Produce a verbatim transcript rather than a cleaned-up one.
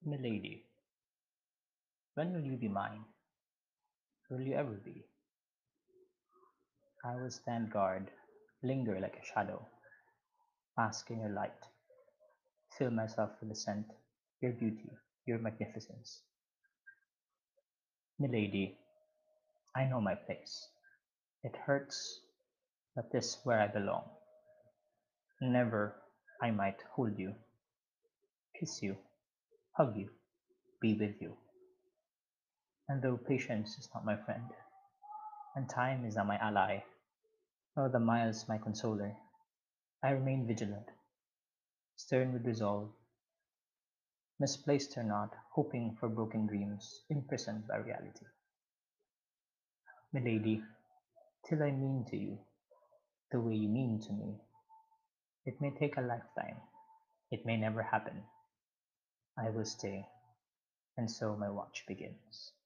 Milady, when will you be mine? Will you ever be? I will stand guard, linger like a shadow, bask in your light, fill myself with the scent, your beauty, your magnificence. Milady, I know my place. It hurts, but this is where I belong. Never I might hold you, kiss you, hug you, be with you. And though patience is not my friend, and time is not my ally, nor the miles my consoler, I remain vigilant, stern with resolve, misplaced or not, hoping for broken dreams, imprisoned by reality. Milady, till I mean to you the way you mean to me, it may take a lifetime, it may never happen. I will stay, and so my watch begins.